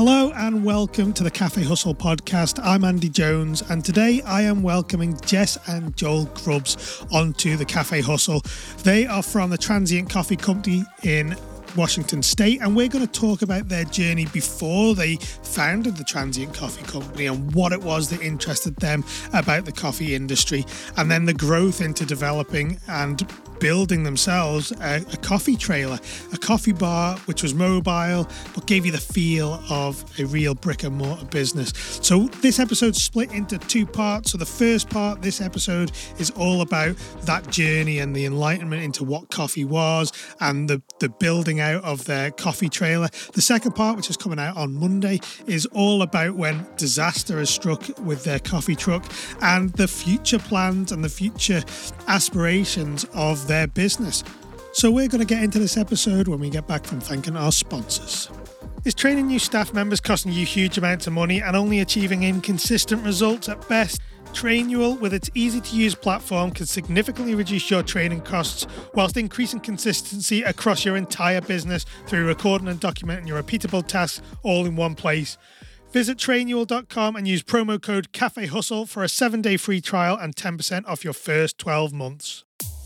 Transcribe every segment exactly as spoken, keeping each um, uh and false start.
Hello and welcome to the Cafe Hustle podcast. I'm Andy Jones and today I am welcoming Jess and Joel Grubbs onto the Cafe Hustle. They are from the Transient Coffee Company in Washington State, and we're going to talk about their journey before they founded the Transient Coffee Company and what it was that interested them about the coffee industry, and then the growth into developing and building themselves a, a coffee trailer, a coffee bar which was mobile but gave you the feel of a real brick and mortar business. So this episode's split into two parts. So the first part, this episode, is all about that journey and the enlightenment into what coffee was and the, the building out of their coffee trailer. The second part, which is coming out on Monday, is all about when disaster has struck with their coffee truck and the future plans and the future aspirations of their business. So we're going to get into this episode when we get back from thanking our sponsors. Is training new staff members costing you huge amounts of money and only achieving inconsistent results at best? Trainual, with its easy-to-use platform, can significantly reduce your training costs whilst increasing consistency across your entire business through recording and documenting your repeatable tasks all in one place. Visit trainual dot com and use promo code CAFEHUSTLE for a seven-day free trial and ten percent off your first twelve months.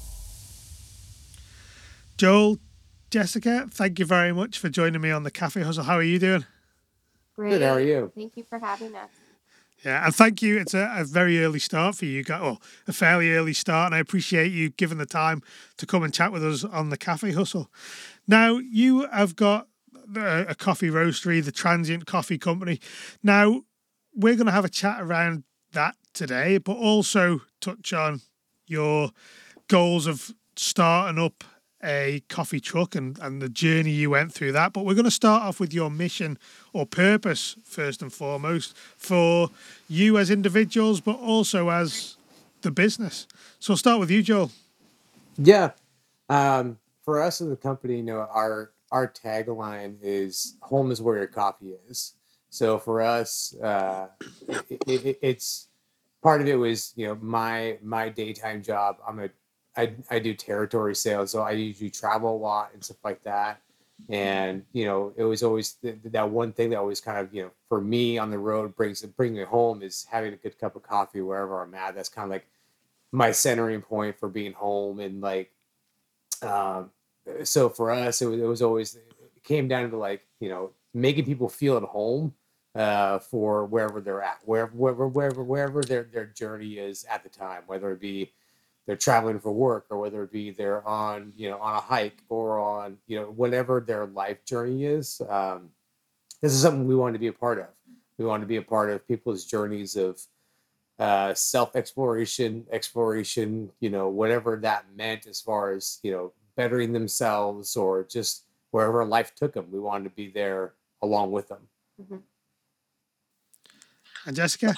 Joel, Jessica, thank you very much for joining me on the Cafe Hustle. How are you doing? Great. Good, how are you? Thank you for having us. Yeah, and thank you. It's a, a very early start for you guys, well, a fairly early start, and I appreciate you giving the time to come and chat with us on the Cafe Hustle. Now, you have got a, a coffee roastery, the Transient Coffee Company. Now, we're going to have a chat around that today, but also touch on your goals of starting up a coffee truck and, and the journey you went through that. But we're going to start off with your mission or purpose, first and foremost, for you as individuals, but also as the business. So I'll start with you, Joel. Yeah. Um, for us as a company, you know, our our tagline is "Home is where your coffee is." So for us, uh, it, it, it's part of it was, you know, my my daytime job. I'm a I, I do territory sales, so I usually travel a lot and stuff like that. And, you know, it was always th- that one thing that always kind of, you know, for me on the road brings bringing me home is having a good cup of coffee wherever I'm at. That's kind of like my centering point for being home. And like, um, so for us, it was, it was always, it came down to like, you know, making people feel at home uh, for wherever they're at, wherever, wherever, wherever, wherever their, their journey is at the time, whether it be they're traveling for work or whether it be they're on, you know, on a hike or on, you know, whatever their life journey is. Um, this is something we want to be a part of. We want to be a part of people's journeys of uh, self-exploration, exploration, you know, whatever that meant as far as, you know, bettering themselves or just wherever life took them. We wanted to be there along with them. Mm-hmm. And Jessica?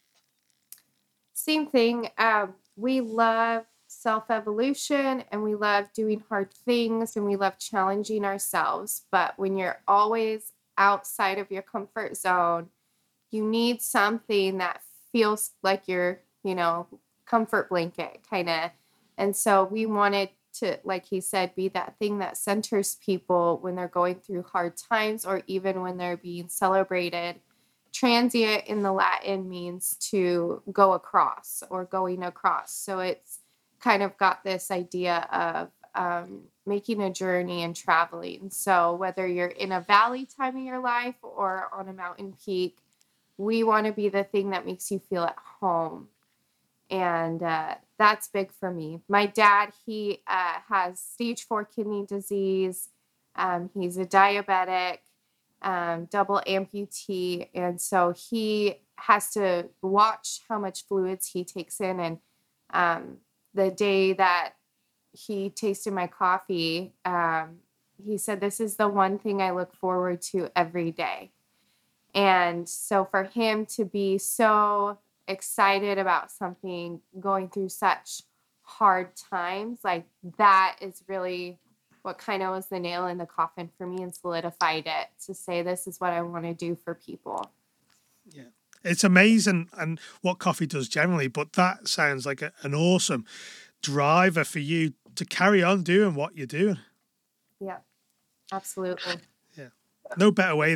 Same thing. Um, we love self-evolution and we love doing hard things and we love challenging ourselves. But when you're always outside of your comfort zone, you need something that feels like your, you know, comfort blanket kind of. And so we wanted to, like he said, be that thing that centers people when they're going through hard times or even when they're being celebrated. Transient in the Latin means to go across or going across. So it's kind of got this idea of um, making a journey and traveling. So whether you're in a valley time of your life or on a mountain peak, we want to be the thing that makes you feel at home. And uh, that's big for me. My dad, he uh, has stage four kidney disease. Um, he's a diabetic. Um, double amputee, and so he has to watch how much fluids he takes in. And um, the day that he tasted my coffee, um, he said, "This is the one thing I look forward to every day." And so for him to be so excited about something going through such hard times, like that is really what kind of was the nail in the coffin for me and solidified it to say, this is what I want to do for people. Yeah, it's amazing and what coffee does generally, but that sounds like a, an awesome driver for you to carry on doing what you're doing. Yeah, absolutely. Yeah. No better way than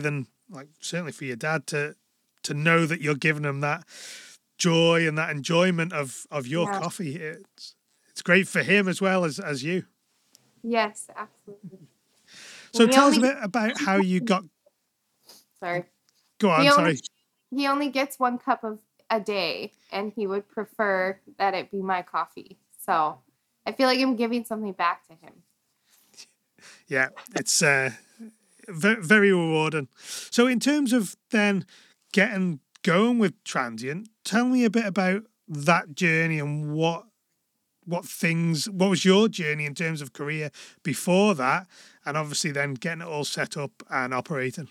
like certainly for your dad to to know that you're giving him that joy and that enjoyment of of your Yeah. coffee. It's it's great for him as well as as you. Yes, absolutely. So He tell us a only bit about how you got. sorry. Go on, He only sorry. he only gets one cup of a day, and he would prefer that it be my coffee. So I feel like I'm giving something back to him. Yeah, it's uh, very, very rewarding. So in terms of then getting going with Transient, tell me a bit about that journey and what what things what was your journey in terms of career before that, and obviously then getting it all set up and operating.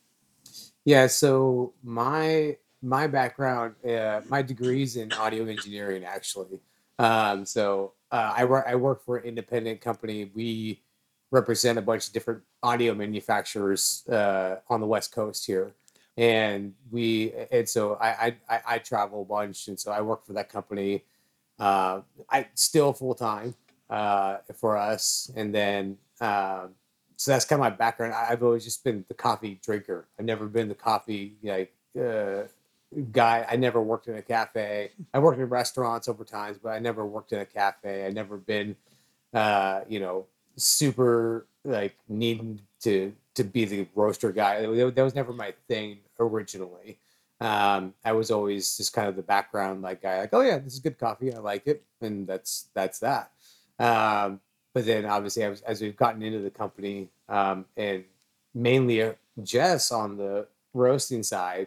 Yeah, so my my background, uh, my degree's in audio engineering, actually. Um, so uh, I work I work for an independent company. We represent a bunch of different audio manufacturers uh, on the West Coast here, and we and so I I, I I travel a bunch, and so I work for that company. Uh, I still full time uh, for us, and then. Um, so that's kind of my background. I- I've always just been the coffee drinker. I've never been the coffee like uh, guy. I never worked in a cafe. I worked in restaurants over times, but I never worked in a cafe. I never been, uh, you know, super like needing to to be the roaster guy. That that was never my thing originally. Um, I was always just kind of the background like guy, like, oh yeah, this is good coffee. I like it, and that's that's that. Um, but then obviously as, as we've gotten into the company um, and mainly uh, Jess on the roasting side,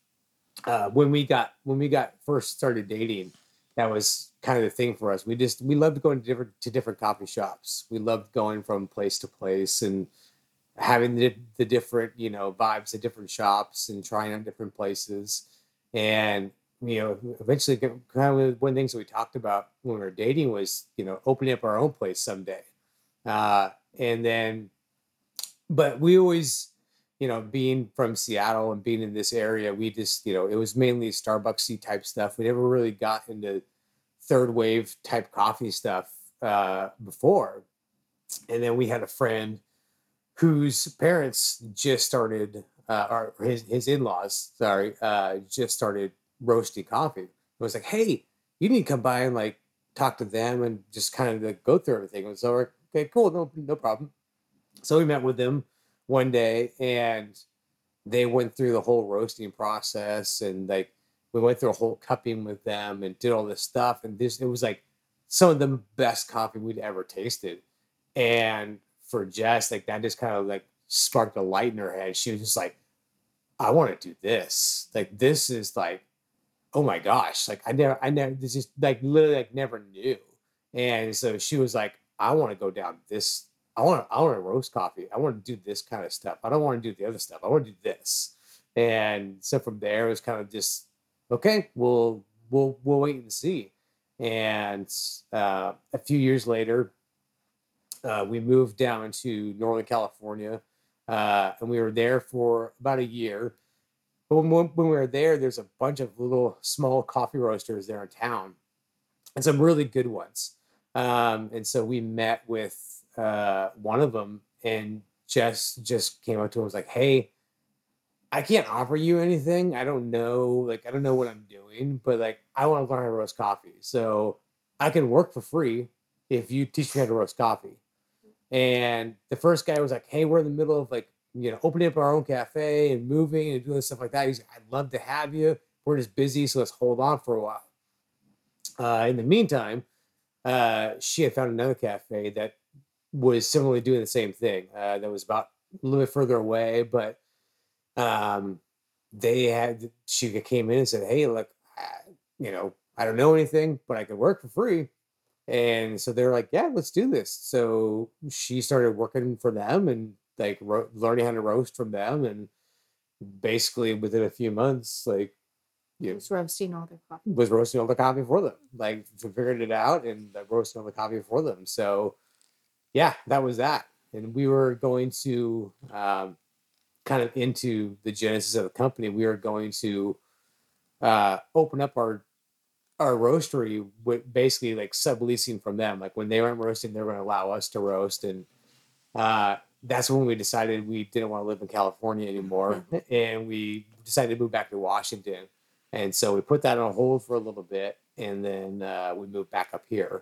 uh, when we got when we got first started dating, that was kind of the thing for us. We just we loved going to different to different coffee shops. We loved going from place to place and having the, the different you know vibes at different shops and trying out different places. And you know eventually kind of one of the things that we talked about when we were dating was you know opening up our own place someday. Uh, and then but we always, you know, being from Seattle and being in this area, we just, you know, it was mainly Starbucksy type stuff. We never really got into third wave type coffee stuff uh, before. And then we had a friend whose parents just started, uh, or his his in laws, sorry, uh, just started roasting coffee. It was like, hey, you need to come by and like talk to them and just kind of like, go through everything. It was like, okay, cool, no no problem. So we met with them one day and they went through the whole roasting process and like we went through a whole cupping with them and did all this stuff. And this it was like some of the best coffee we'd ever tasted. And for Jess, like that just kind of like sparked a light in her head. She was just like, I want to do this. Like this is like, oh my gosh, like I never, I never, this is like literally like never knew. And so she was like, I want to go down this. I want to, I want to roast coffee. I want to do this kind of stuff. I don't want to do the other stuff. I want to do this. And so from there, it was kind of just, okay, we'll, we'll, we'll wait and see. And uh, a few years later, uh, we moved down to Northern California, uh, and we were there for about a year. But when, when we were there, there's a bunch of little small coffee roasters there in town, and some really good ones. Um, and so we met with uh, one of them, and Jess just came up to him and was like, "Hey, I can't offer you anything. I don't know, like I don't know what I'm doing, but like I want to learn how to roast coffee, so I can work for free if you teach me how to roast coffee." And the first guy was like, "Hey, we're in the middle of like, you know, opening up our own cafe and moving and doing stuff like that." He's like, "I'd love to have you. We're just busy, so let's hold on for a while." Uh, in the meantime, uh, she had found another cafe that was similarly doing the same thing. Uh, that was about a little bit further away, but um, they had she came in and said, "Hey, look, I, you know, I don't know anything, but I can work for free." And so they're like, "Yeah, let's do this." So she started working for them and like ro- learning how to roast from them, and basically within a few months, like you know, Just roasting all their coffee. was roasting all the coffee for them. Like figured it out and like, roasting all the coffee for them. So yeah, that was that. And we were going to um, kind of into the genesis of the company. We were going to uh, open up our our roastery with basically like subleasing from them. Like when they weren't roasting, they were going to allow us to roast. And uh, that's when we decided we didn't want to live in California anymore, and we decided to move back to Washington. And so we put that on hold for a little bit, and then uh, we moved back up here.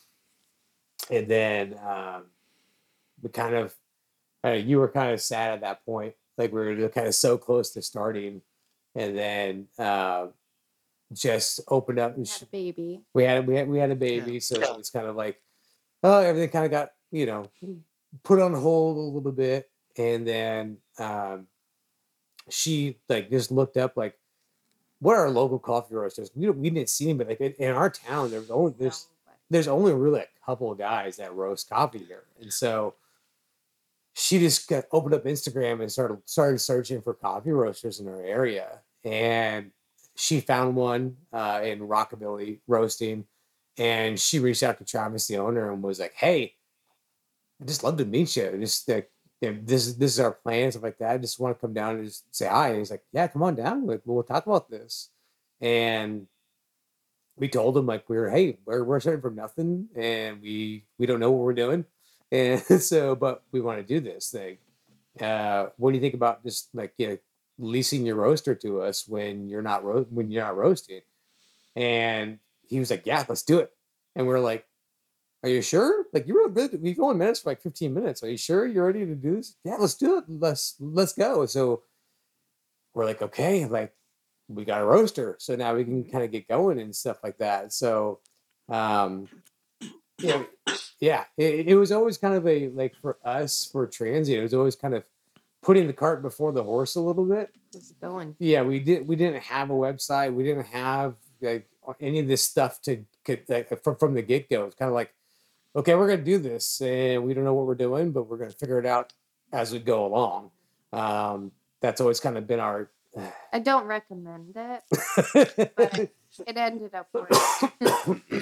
And then um, we kind of, uh, you were kind of sad at that point, like we were kind of so close to starting, and then uh, just opened up. And Had a baby. we had we had we had a baby, Yeah. so it was kind of like, oh, everything kind of got, you know, put on hold a little bit, and then um, she like just looked up like, what are local coffee roasters? We don't, we didn't see them, but like in, in our town, there's only there's there's only really a couple of guys that roast coffee here, and so she just got, opened up Instagram and started started searching for coffee roasters in her area, and she found one uh, in Rockabilly Roasting, and she reached out to Travis, the owner, and was like, "Hey, I just love to meet you. Just like, you know, this is this is our plan, stuff like that. I just want to come down and just say hi." And he's like, "Yeah, come on down. Like, we'll talk about this." And we told him like we were, hey, we're we're starting from nothing, and we we don't know what we're doing, and so but we want to do this thing. Uh, what do you think about just like, you know, leasing your roaster to us when you're not ro- when you're not roasting? And he was like, "Yeah, let's do it." And we're like, "Are you sure? Like, you were good. We've only minutes for like fifteen minutes. Are you sure you're ready to do this?" "Yeah, let's do it. Let's let's go." So we're like, okay, like we got a roaster, so now we can kind of get going and stuff like that. So, um, you know, yeah, it, it was always kind of a like for us for transient, it was always kind of putting the cart before the horse a little bit. Just going. Yeah, we did. We didn't have a website. We didn't have like any of this stuff to get like, from from the get go. It's kind of like, okay, we're gonna do this, and we don't know what we're doing, but we're gonna figure it out as we go along. Um, that's always kind of been our. I don't recommend it, but it ended up working.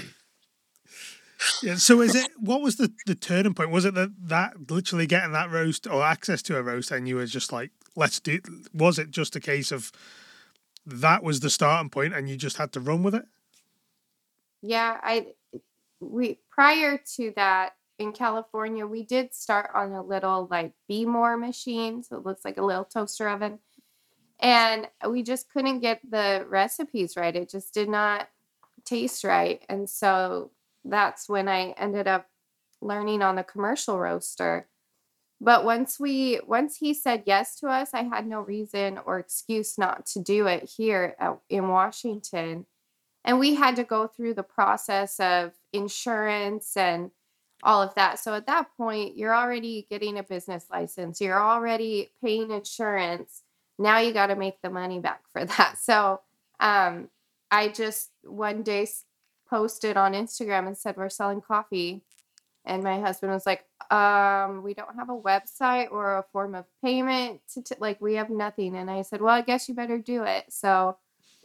Yeah. So is it? What was the the turning point? Was it that that literally getting that roast or access to a roast, and you were just like, let's do? Was it just a case of that was the starting point, and you just had to run with it? Yeah, I we prior to that in California, we did start on a little like Be More machine, so it looks like a little toaster oven. And we just couldn't get the recipes right. It just did not taste right. And so that's when I ended up learning on the commercial roaster. But once we once he said yes to us, I had no reason or excuse not to do it here at, in Washington. And we had to go through the process of insurance and all of that. So at that point, you're already getting a business license. You're already paying insurance. Now you got to make the money back for that. So um, I just one day s- posted on Instagram and said, we're selling coffee. And my husband was like, um, we don't have a website or a form of payment. To t- like, we have nothing. And I said, well, I guess you better do it. So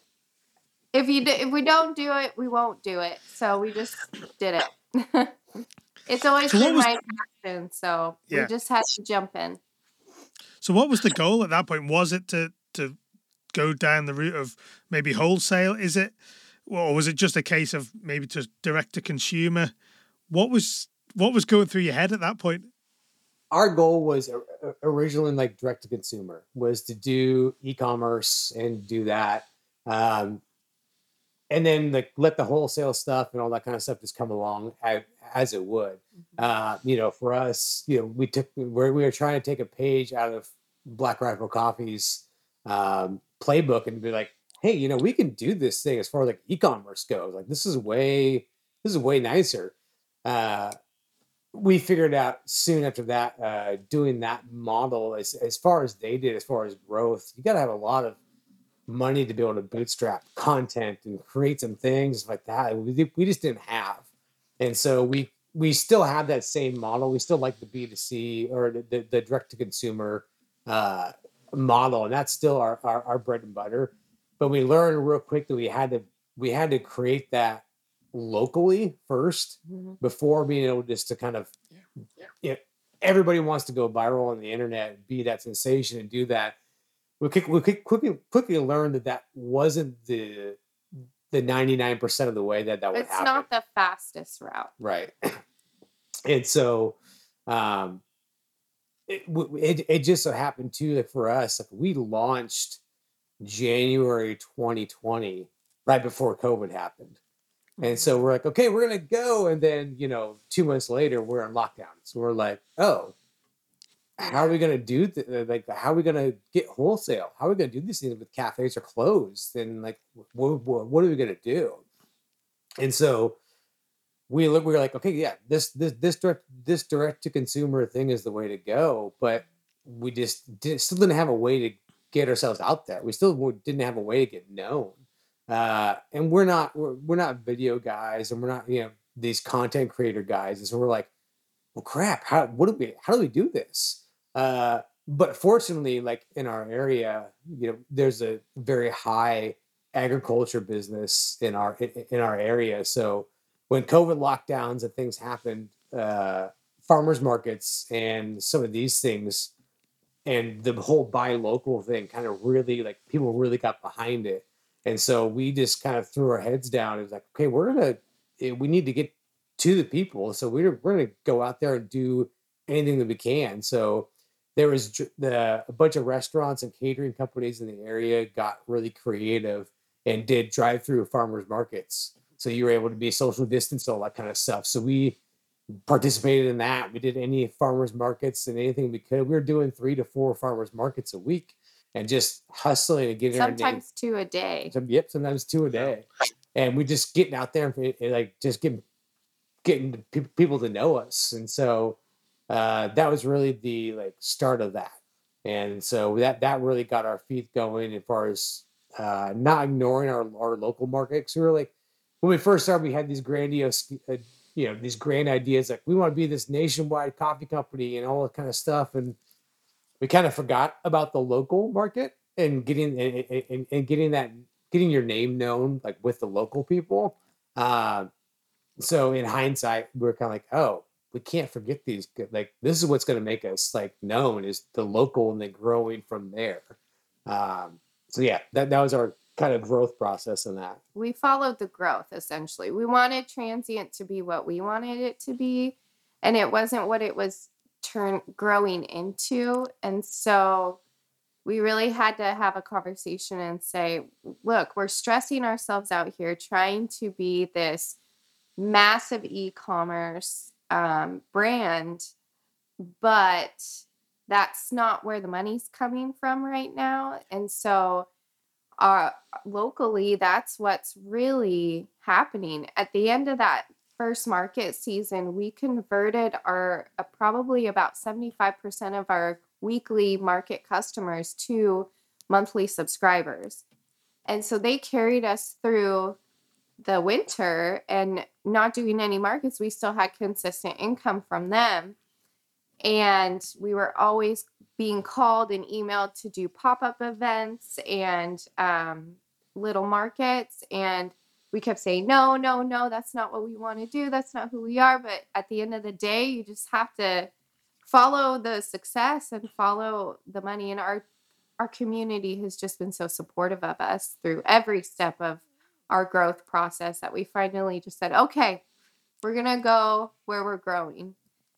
if you do, if we don't do it, we won't do it. So we just did it. It's always So what been was? my passion. So we Yeah. just had to jump in. So what was the goal at that point? Was it to to go down the route of maybe wholesale? Is it, or was it just a case of maybe just direct to consumer? What was what was going through your head at that point? Our goal was uh, originally like direct to consumer, was to do e-commerce and do that. Um, and then like let the wholesale stuff and all that kind of stuff just come along as, as it would. Uh, you know, for us, you know, we took where we were trying to take a page out of Black Rifle Coffee's um, playbook and be like, hey, you know, we can do this thing as far as like e-commerce goes. Like this is way, this is way nicer. Uh, we figured out soon after that, uh, doing that model as as far as they did, as far as growth, you got to have a lot of money to be able to bootstrap content and create some things like that. We, we just didn't have. And so we we still have that same model. We still like the B two C or the, the, the direct to consumer uh, model, and that's still our, our our bread and butter. But we learned real quick that we had to we had to create that locally first Mhm. before being able just to kind of, you know, everybody wants to go viral on the internet and be that sensation and do that. We quick- we quick- quickly quickly learned that that wasn't the the ninety-nine percent of the way that that would It's happen. not the fastest route. Right. And so, um, it, it, it just so happened too, like for us, like we launched January twenty twenty, right before COVID happened. And so we're like, okay, we're going to go. And then, you know, two months later, we're in lockdown. So we're like, oh, how are we going to do th- like, how are we going to get wholesale? How are we going to do these things with cafes are closed? And like, what, what, what are we going to do? And so we look, we were like, okay, yeah, this, this, this direct, this direct to consumer thing is the way to go. But we just did, still didn't have a way to get ourselves out there. We still didn't have a way to get known. Uh, and we're not, we're, we're not video guys, and we're not, you know, these content creator guys. And so we're like, well, crap, how, what do we, how do we do this? Uh, but fortunately, like in our area, you know, there's a very high agriculture business in our, in, in our area. So when COVID lockdowns and things happened, uh, farmers markets and some of these things and the whole buy local thing kind of really, like, people really got behind it. And so we just kind of threw our heads down. It was like, okay, we're going to, we need to get to the people. So we're, we're going to go out there and do anything that we can. So there was dr- the, a bunch of restaurants and catering companies in the area got really creative and did drive-through farmers markets. So you were able to be social distance, all that kind of stuff. So we participated in that. We did any farmers markets and anything we could. We were doing three to four farmers markets a week and just hustling and getting our name. Sometimes two a day. Some, yep, sometimes two a day. And we just getting out there and, and like just getting getting pe- people to know us. And so uh, that was really the like start of that. And so that that really got our feet going as far as uh, not ignoring our our local market. Because we were like, when we first started, we had these grandiose, uh, you know, these grand ideas like we want to be this nationwide coffee company and all that kind of stuff. And we kind of forgot about the local market and getting and, and, and getting that getting your name known like with the local people. Uh, so in hindsight, we're kind of like, oh, we can't forget these. Like this is what's going to make us like known is the local and then growing from there. Um, so yeah, that that was our kind of growth process in that. We followed the growth essentially. We wanted transient to be what we wanted it to be, and it wasn't what it was turn growing into. And so we really had to have a conversation and say, look, we're stressing ourselves out here trying to be this massive e-commerce um, brand, but that's not where the money's coming from right now. And so uh, locally, that's what's really happening. At the end of that first market season, we converted our uh, probably about seventy-five percent of our weekly market customers to monthly subscribers. And so they carried us through the winter, and not doing any markets, we still had consistent income from them. And we were always being called and emailed to do pop-up events and um, little markets. And we kept saying, no, no, no, that's not what we want to do. That's not who we are. But at the end of the day, you just have to follow the success and follow the money. And our, our community has just been so supportive of us through every step of our growth process that we finally just said, okay, we're going to go where we're growing.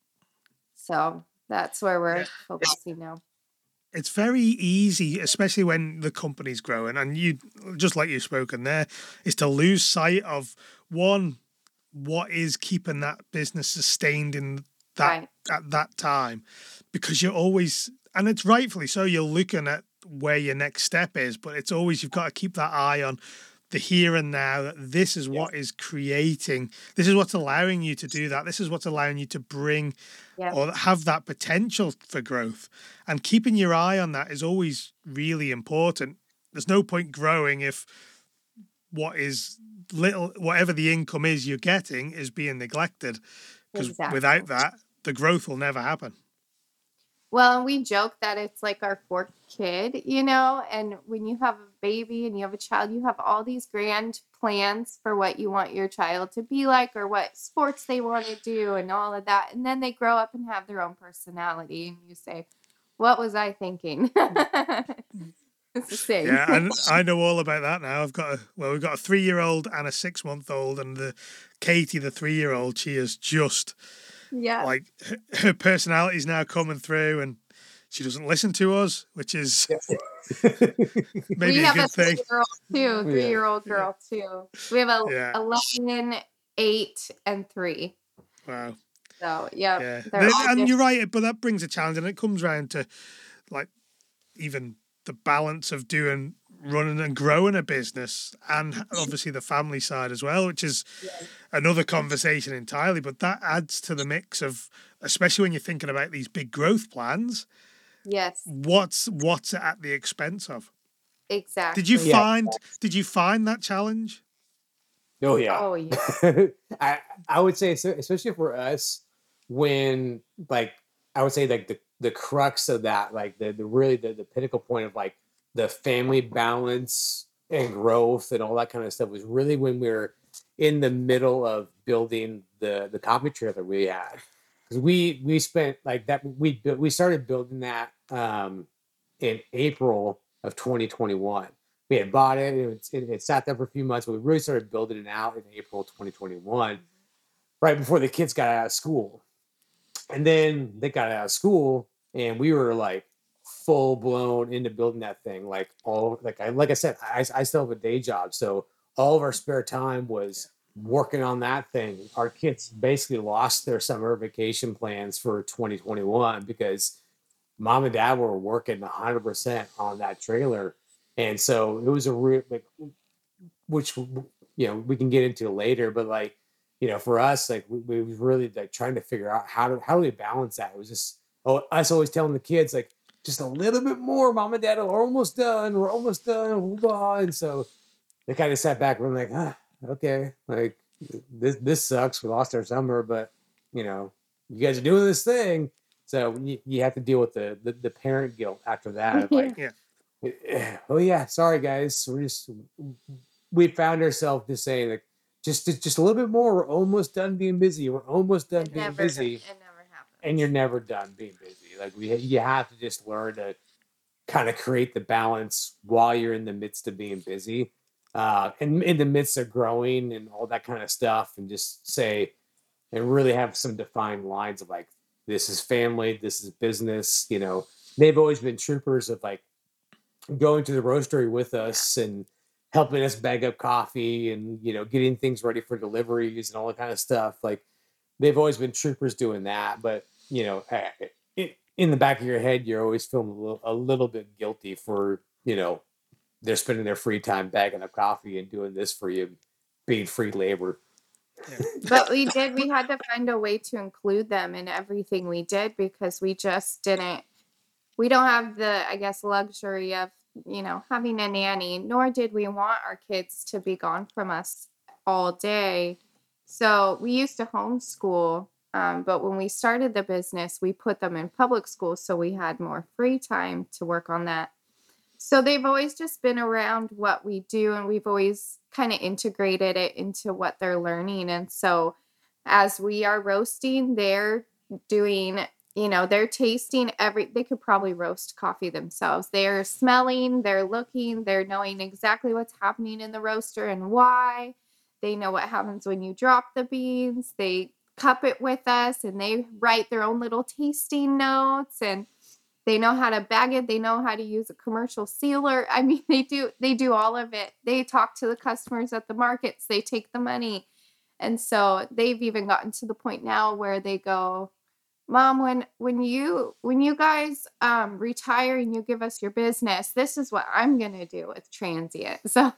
So that's where we're focusing now. It's very easy, especially when the company's growing, and you, just like you've spoken there, is to lose sight of one, what is keeping that business sustained in that Right. at that time, because you're always, and it's rightfully so, you're looking at where your next step is, but it's always, you've got to keep that eye on the here and now, that this is what is creating, this is what's allowing you to do that, this is what's allowing you to bring Yeah. or have that potential for growth. And keeping your eye on that is always really important. There's no point growing if what is little, whatever the income is you're getting is being neglected, because Exactly. without that, the growth will never happen. Well, we joke that it's like our fourth kid, you know, and when you have a baby and you have a child, you have all these grand plans for what you want your child to be like or what sports they want to do and all of that. And then they grow up and have their own personality. And you say, what was I thinking? It's the same. Yeah, and I know all about that now. I've got a, well, we've got a three-year-old and a six-month-old, and the Katie, the three-year-old, she is just Yeah. like her, her personality is now coming through, and she doesn't listen to us, which is maybe we a have good a thing. three-year-old too, three-year-old Yeah. girl too. We have a Yeah. eleven, eight, and three. Wow. So yeah, Yeah. they're Then- all and you're different. right, but that brings a challenge, and it comes round to like even the balance of doing running and growing a business, and obviously the family side as well, which is Yeah. another conversation entirely. But that adds to the mix of, especially when you're thinking about these big growth plans, Yes, what's what's it at the expense of? exactly. Did you Yeah. find did you find that challenge? Oh yeah. Oh yeah. I I would say so, especially for us, when like I would say like the the crux of that, like the the really the, the pinnacle point of like the family balance and growth and all that kind of stuff was really when we were in the middle of building the the coffee trailer we had. Because we we spent like that we built we started building that um in April of twenty twenty-one. We had bought it, it, it, it sat there for a few months, but we really started building it out in April twenty twenty-one, right before the kids got out of school. And then they got out of school, and we were like full blown into building that thing. Like all like I like I said, I, I still have a day job, so all of our spare time was working on that thing. Our kids basically lost their summer vacation plans for twenty twenty-one because mom and dad were working one hundred percent on that trailer. And so it was a real, like, which, you know, we can get into later, but like, you know, for us, like, we, we was really like trying to figure out how to, how do we balance that? It was just, oh, us always telling the kids, like, just a little bit more, mom and dad are almost done. We're almost done. And so they kind of sat back and were like, ah, okay, like, this, this sucks. We lost our summer, but, you know, you guys are doing this thing. So you, you have to deal with the, the, the parent guilt after that. Of like, Yeah. oh yeah, sorry guys, we're just we found ourselves just saying like just just a little bit more. We're almost done being busy. We're almost done It being never, busy, it never happens. and you're never done being busy. Like we, you have to just learn to kind of create the balance while you're in the midst of being busy, uh, and in the midst of growing and all that kind of stuff, and just say and really have some defined lines of like this is family, this is business. You know, they've always been troopers of like going to the roastery with us and helping us bag up coffee and you know getting things ready for deliveries and all that kind of stuff. Like they've always been troopers doing that, but you know, it, in the back of your head, you're always feeling a little, a little bit guilty for you know they're spending their free time bagging up coffee and doing this for you, being free labor. Yeah. But we did, we had to find a way to include them in everything we did because we just didn't, we don't have the, I guess, luxury of, you know, having a nanny, nor did we want our kids to be gone from us all day. So we used to homeschool, um, but when we started the business, we put them in public school so we had more free time to work on that. So they've always just been around what we do, and we've always kind of integrated it into what they're learning. And so as we are roasting, they're doing, you know, they're tasting every, they could probably roast coffee themselves. They're smelling, they're looking, they're knowing exactly what's happening in the roaster and why. They know what happens when you drop the beans. They cup it with us and they write their own little tasting notes, and they know how to bag it. They know how to use a commercial sealer. I mean, they do, they do all of it. They talk to the customers at the markets. They take the money. And so they've even gotten to the point now where they go, Mom, when, when you, when you guys um, retire and you give us your business, this is what I'm going to do with Transient. So,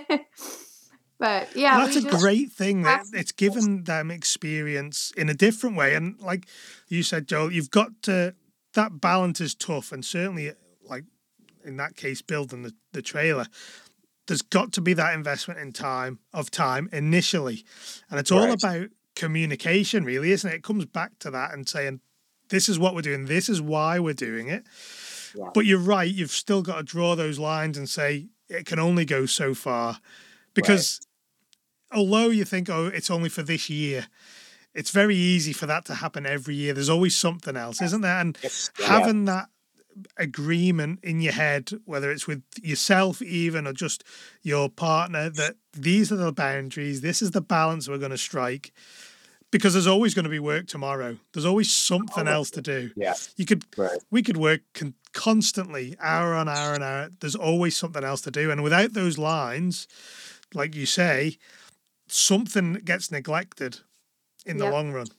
but yeah, Well, that's we a just, great thing that it's given them experience in a different way. And like you said, Joel, you've got to, that balance is tough. And certainly like in that case, building the, the trailer, there's got to be that investment in time of time initially. And it's all Right. about communication, really, isn't it? It comes back to that and saying, this is what we're doing. This is why we're doing it. Yeah. But you're right. You've still got to draw those lines and say it can only go so far, because although you think, oh, it's only for this year, it's very easy for that to happen every year. There's always something else, isn't there? And Yeah. having that agreement in your head, whether it's with yourself even or just your partner, that these are the boundaries, this is the balance we're going to strike. because there's always going to be work tomorrow. There's always something else to do. Yeah. You could, Right. we could work con- constantly, hour on hour and hour. There's always something else to do. And without those lines, like you say, something gets neglected in the Yep. long run.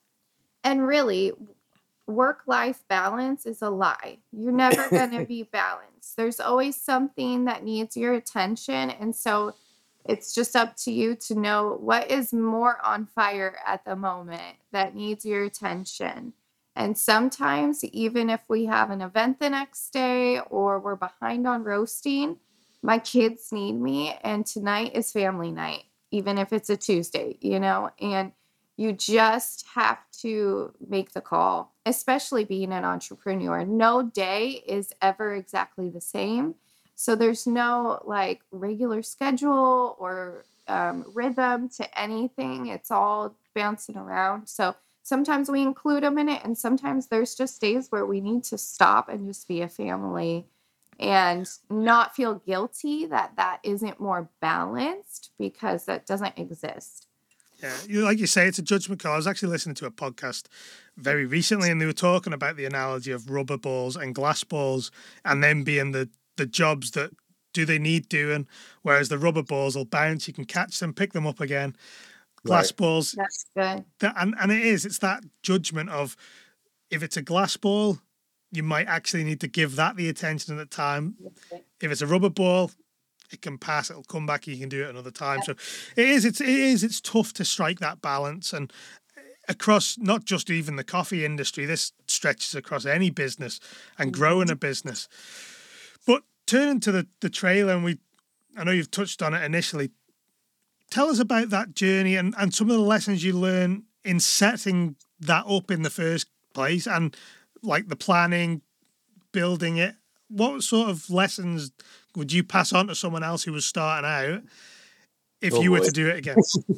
And really, work-life balance is a lie. You're never going to be balanced. There's always something that needs your attention. And so it's just up to you to know what is more on fire at the moment that needs your attention. And sometimes, even if we have an event the next day or we're behind on roasting, my kids need me. And tonight is family night, even if it's a Tuesday, you know, and you just have to make the call, especially being an entrepreneur. No day is ever exactly the same. So there's no like regular schedule or um, rhythm to anything. It's all bouncing around. So sometimes we include them in it, and sometimes there's just days where we need to stop and just be a family and not feel guilty that that isn't more balanced, because that doesn't exist. Yeah, you, like you say, it's a judgment call. I was actually listening to a podcast very recently, and they were talking about the analogy of rubber balls and glass balls, and them being the, the jobs that do they need doing, whereas the rubber balls will bounce, you can catch them, pick them up again. Glass Right. balls, That's good. that, and, and it is, it's that judgment of, if it's a glass ball, you might actually need to give that the attention at the time. If it's a rubber ball, it can pass, it'll come back, you can do it another time. So it is, it's, it is, it's tough to strike that balance. And across not just even the coffee industry, this stretches across any business and growing a business. But turning to the, the trailer, and we, I know you've touched on it initially. Tell us about that journey and, and some of the lessons you learn in setting that up in the first place, and like the planning, building it. What sort of lessons would you pass on to someone else who was starting out if Oh, you were boy. to do it again?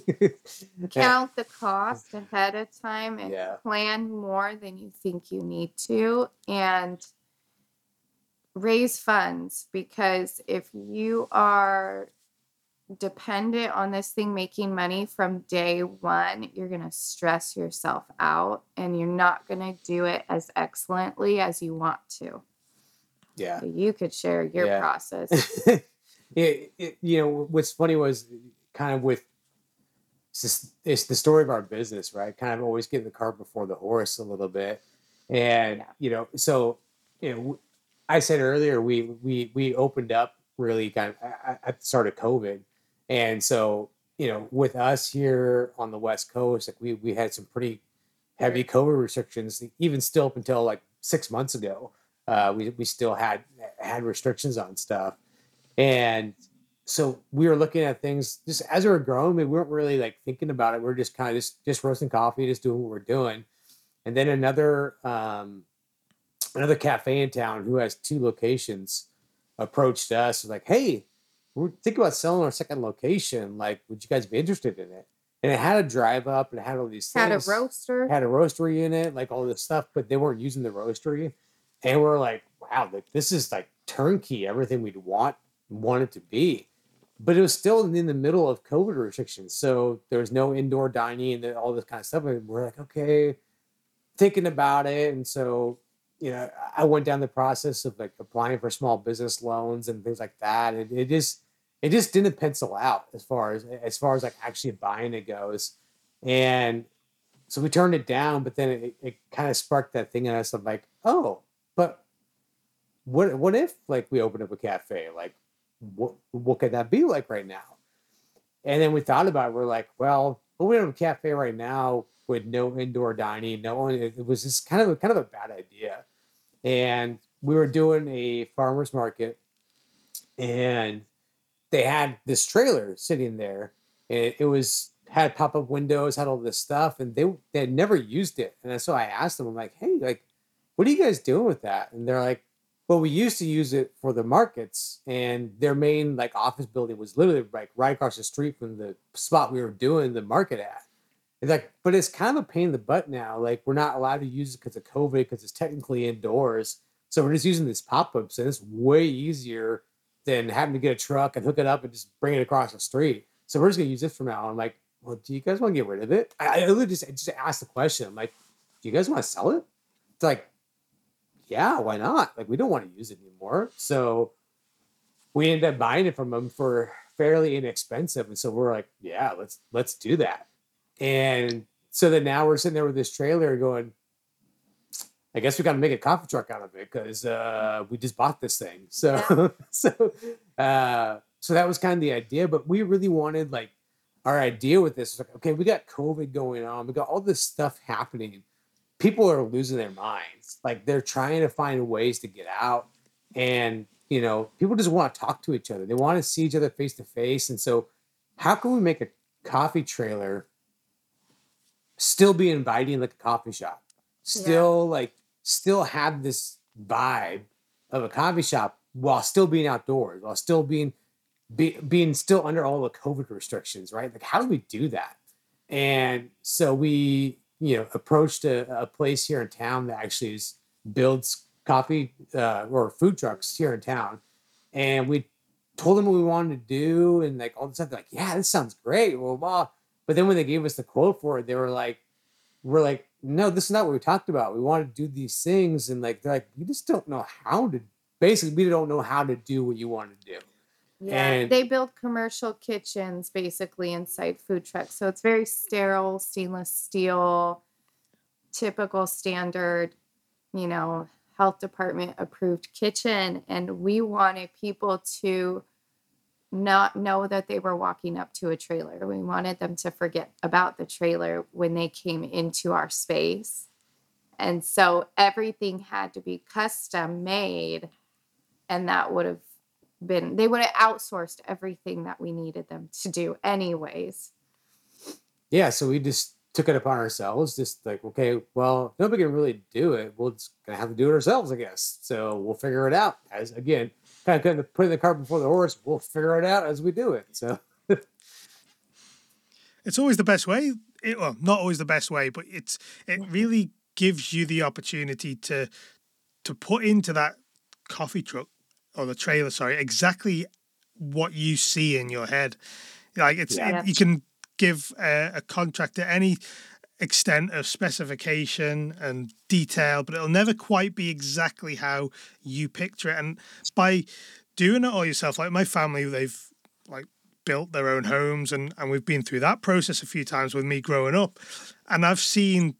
Count the cost ahead of time and Yeah. plan more than you think you need to, and raise funds, because if you are dependent on this thing making money from day one, you're going to stress yourself out and you're not going to do it as excellently as you want to. Yeah. So you could share your Yeah. process. it, it, you know, what's funny was kind of with it's, just, it's the story of our business, right? Kind of always getting the cart before the horse a little bit. And, Yeah. you know, so, you know, I said earlier, we, we, we opened up really kind of at at the start of COVID. And so, you know, with us here on the West Coast, like we, we had some pretty heavy COVID restrictions, even still up until like six months ago. Uh, we, we still had, had restrictions on stuff. And so we were looking at things just as we were growing. We weren't really like thinking about it. We we're just kind of just, just roasting coffee, just doing what we're doing. And then another, um, another cafe in town who has two locations approached us, was like, hey, we're thinking about selling our second location. Like, would you guys be interested in it? And it had a drive up and it had all these Had a things. roaster. Had a roastery in it, like all this stuff, but they weren't using the roastery. And we're like, wow, like this is like turnkey, everything we'd want want it to be. But it was still in the middle of COVID restrictions. So there was no indoor dining and all this kind of stuff. And we're like, okay, thinking about it. And so, you know, I went down the process of like applying for small business loans and things like that. And it just, it just didn't pencil out as far as, as far as like actually buying it goes. And so we turned it down, but then it, it kind of sparked that thing in us of like, oh, but what, what if like we opened up a cafe? Like, what, what could that be like right now? And then we thought about it. We're like, well, we have a cafe right now with no indoor dining. No one, it was just kind of a, kind of a bad idea. And we were doing a farmer's market and they had this trailer sitting there. And it was, had pop-up windows, had all this stuff, and they, they had never used it. And so I asked them, I'm like, hey, like, what are you guys doing with that? And they're like, well, we used to use it for the markets, and their main like office building was literally like right across the street from the spot we were doing the market at. It's like, but it's kind of a pain in the butt now. Like we're not allowed to use it because of COVID, because it's technically indoors. So we're just using these pop-ups, and it's way easier than having to get a truck and hook it up and just bring it across the street. So we're just gonna use this from now on. I'm like, well, do you guys want to get rid of it? I, I literally just, I just asked the question. I'm like, do you guys want to sell it? It's like, yeah, why not? Like, we don't want to use it anymore. So we ended up buying it from them for fairly inexpensive. And so we're like, yeah, let's, let's do that. And so then now we're sitting there with this trailer going, I guess we got to make a coffee truck out of it because uh, we just bought this thing. So, Yeah. so, uh, so that was kind of the idea. But we really wanted, like, our idea with this was like, okay, we got COVID going on, we got all this stuff happening. People are losing their minds. Like, they're trying to find ways to get out, and you know, people just want to talk to each other. They want to see each other face to face. And so, how can we make a coffee trailer still be inviting like a coffee shop? Still like still have this vibe of a coffee shop while still being outdoors, while still being be, being still under all the COVID restrictions, right? Like, how do we do that? And so we, you know, approached a, a place here in town that actually is, builds coffee uh, or food trucks here in town, and we told them what we wanted to do, and like all this stuff. They're like, "Yeah, this sounds great." Well, well, but then when they gave us the quote for it, they were like, "We're like, no, this is not what we talked about. We want to do these things," and like they're like, "We just don't know how to." Basically, we don't know how to do what you want to do. Yeah, And they build commercial kitchens basically inside food trucks. So it's very sterile, stainless steel, typical standard, you know, health department approved kitchen. And we wanted people to not know that they were walking up to a trailer. We wanted them to forget about the trailer when they came into our space. And so everything had to be custom made. And that would have been, they would have outsourced everything that we needed them to do anyways. yeah, so we just took it upon ourselves, just like, okay, well, if nobody can really do it, we're just gonna have to do it ourselves, I guess. So we'll figure it out as, again, kind of putting the cart before the horse. We'll figure it out as we do it. So It's always the best way. It, well, not always the best way, but it's it really gives you the opportunity to to put into that coffee truck or the trailer, sorry, exactly what you see in your head. Like it's Yeah. it, you can give a, a contractor any extent of specification and detail, but it'll never quite be exactly how you picture it. And by doing it all yourself, like my family, they've like built their own homes, and and we've been through that process a few times with me growing up, and I've seen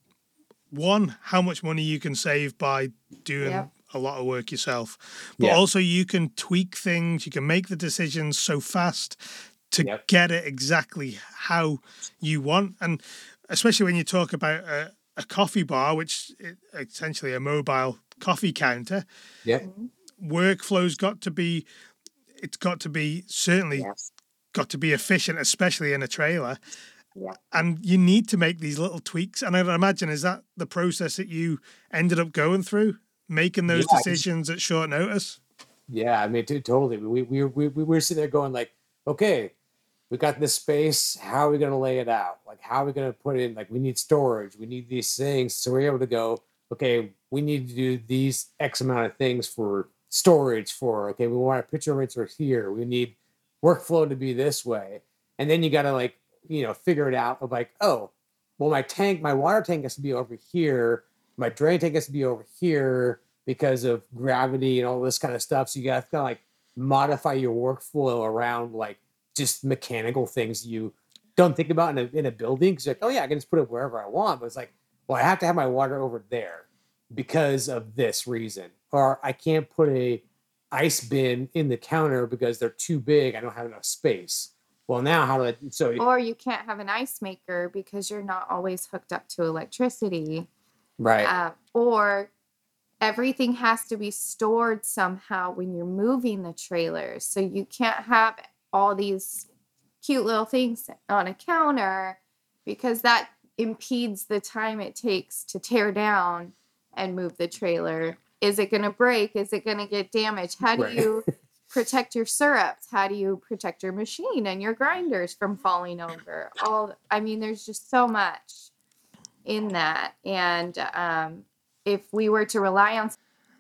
one how much money you can save by doing Yep. a lot of work yourself, but Yeah. also you can tweak things, you can make the decisions so fast to Yep. get it exactly how you want. And especially when you talk about a, a coffee bar, which is essentially a mobile coffee counter, Yep. workflow's got to be, it's got to be certainly Yes. got to be efficient, especially in a trailer. Yeah. And you need to make these little tweaks. And I'd imagine, is that the process that you ended up going through, making those Yeah, 'cause- decisions at short notice? Yeah, I mean, t- totally. We, we, we, we were sitting there going like, okay, we got this space. How are we going to lay it out? Like, how are we going to put in, like, we need storage. We need these things. So we're able to go, okay, we need to do these X amount of things for storage for, okay, we want a pitcher rinser here. We need workflow to be this way. And then you got to like, you know, figure it out of like, oh, well, my tank, my water tank has to be over here. My drain tank has to be over here because of gravity and all this kind of stuff. So you got to kind of like modify your workflow around like just mechanical things you don't think about in a, in a building. Cause you're like, oh yeah, I can just put it wherever I want. But it's like, well, I have to have my water over there because of this reason. Or I can't put a ice bin in the counter because they're too big. I don't have enough space. Well, now how do I, so Or you can't have an ice maker because you're not always hooked up to electricity. right. Uh, or everything has to be stored somehow when you're moving the trailers. So you can't have all these cute little things on a counter because that impedes the time it takes to tear down and move the trailer. Is it going to break? Is it going to get damaged? How do Right. you protect your syrups? How do you protect your machine and your grinders from falling over? All, I mean, there's just so much in that. And um, if we were to rely on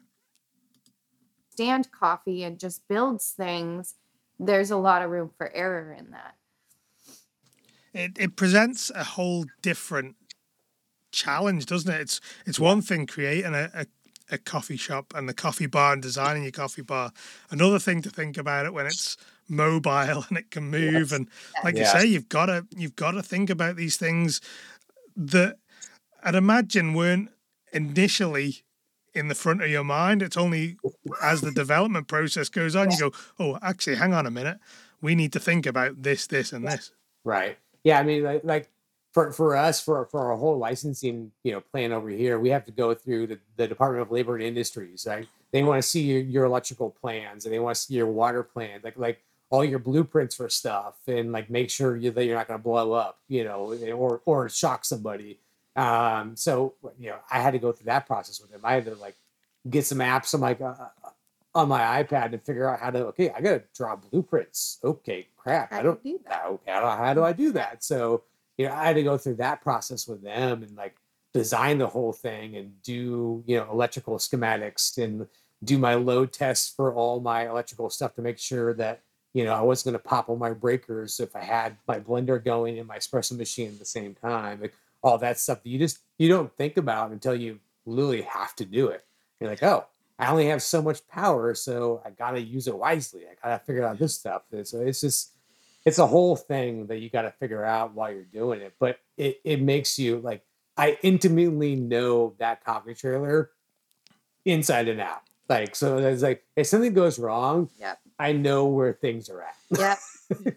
stand coffee and just builds things, there's a lot of room for error in that. it, it presents a whole different challenge, doesn't it? It's it's one thing creating a, a, a coffee shop and the coffee bar and designing your coffee bar. Another thing to think about it when it's mobile and it can move. Yes. And like yes. you say, you've got to you've got to think about these things that I'd imagine weren't initially in the front of your mind. It's only as the development process goes on, you go, oh, actually, hang on a minute. We need to think about this, this, and this. Right. Yeah. I mean, like, like for, for us, for, for our whole licensing, you know, plan over here, we have to go through the, the Department of Labor and Industries, right? They want to see your, your electrical plans, and they want to see your water plans, like, like all your blueprints for stuff, and like make sure you, that you're not going to blow up, you know, or, or shock somebody. Um, so, you know, I had to go through that process with them. I had to like get some apps on my, uh, on my iPad to figure out how to, okay, I got to draw blueprints. Okay, crap. I don't do that. Okay, how do, how do I do that? So, you know, I had to go through that process with them and like design the whole thing and do, you know, electrical schematics and do my load tests for all my electrical stuff to make sure that, you know, I wasn't going to pop all my breakers if I had my blender going and my espresso machine at the same time. Like, all that stuff that you just, you don't think about until you literally have to do it. You're like, oh, I only have so much power, so I got to use it wisely. I got to figure out this stuff. And so it's just, it's a whole thing that you got to figure out while you're doing it. But it, it makes you like, I intimately know that coffee trailer inside and out. Like, so it's like, if something goes wrong, yep. I know where things are at. Yep.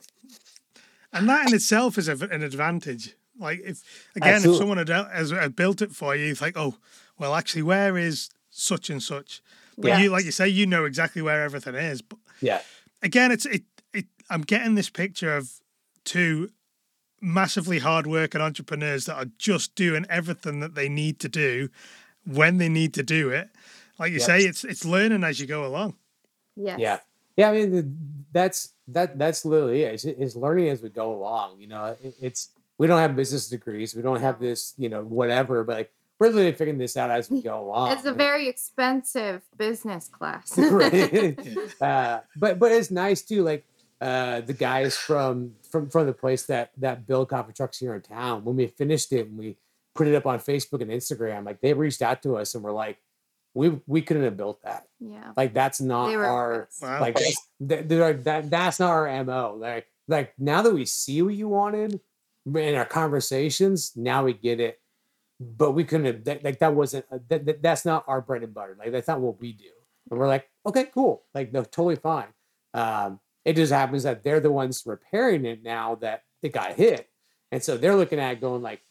And that in itself is a, an advantage. Like if again, Absolutely. if someone had, has, had built it for you, it's like, oh, well, actually, where is such and such? But yeah. you, like you say, you know exactly where everything is. But yeah, again, it's it. it I'm getting this picture of two massively hardworking entrepreneurs that are just doing everything that they need to do when they need to do it. Like you yes. say, it's it's learning as you go along. Yes. Yeah. Yeah. I mean, that's that that's literally it. It's, it's learning as we go along. You know, it, it's. We don't have business degrees. We don't have this, you know, whatever, but like we're literally figuring this out as we go along. It's a very expensive business class. Right. uh, but but it's nice too. Like uh, the guys from from from the place that that build coffee trucks here in town, when we finished it and we put it up on Facebook and Instagram, like they reached out to us and were like, we we couldn't have built that. Yeah. Like that's not our wow. like that, that, that that's not our M O. Like like now that we see what you wanted in our conversations, now we get it, but we couldn't have, that, like that wasn't that, that that's not our bread and butter. Like that's not what we do. And we're like, okay, cool, like no, totally fine. Um, it just happens that they're the ones repairing it now that it got hit, and so they're looking at it going like,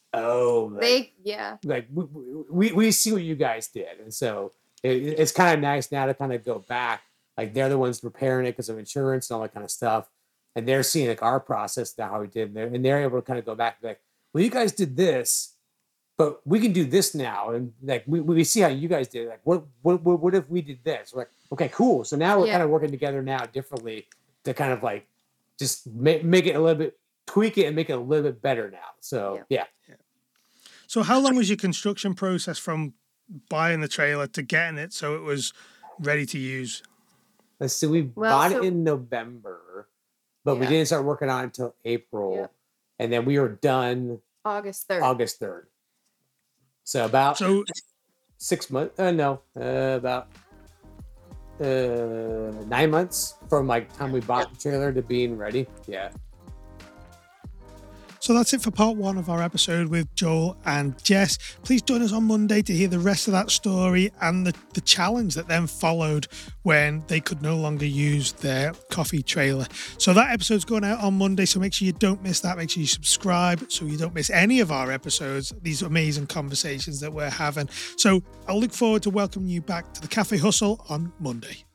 oh, like, they yeah, like we, we we see what you guys did, and so it, it's kind of nice now to kind of go back. Like they're the ones repairing it because of insurance and all that kind of stuff. And they're seeing like our process, that how we did, and they're, and they're able to kind of go back and be like, well, you guys did this, but we can do this now. And like, we, we see how you guys did it. Like, what, what, what, what if we did this? We're like, okay, cool. So now we're yeah. kind of working together now differently to kind of like, just make, make it a little bit, tweak it and make it a little bit better now. So yeah. yeah. So how long was your construction process from buying the trailer to getting it so it was ready to use? Let's see, we well, bought so- it in November. But yeah. we didn't start working on it until April. Yeah. And then we were done August third. August third. So about so, six months. Uh, no, uh, about uh, nine months from like time we bought the trailer to being ready. Yeah. So that's it for part one of our episode with Joel and Jess. Please join us on Monday to hear the rest of that story and the, the challenge that then followed when they could no longer use their coffee trailer. So that episode's going out on Monday, so make sure you don't miss that. Make sure you subscribe so you don't miss any of our episodes, these amazing conversations that we're having. So I'll look forward to welcoming you back to the Cafe Hustle on Monday.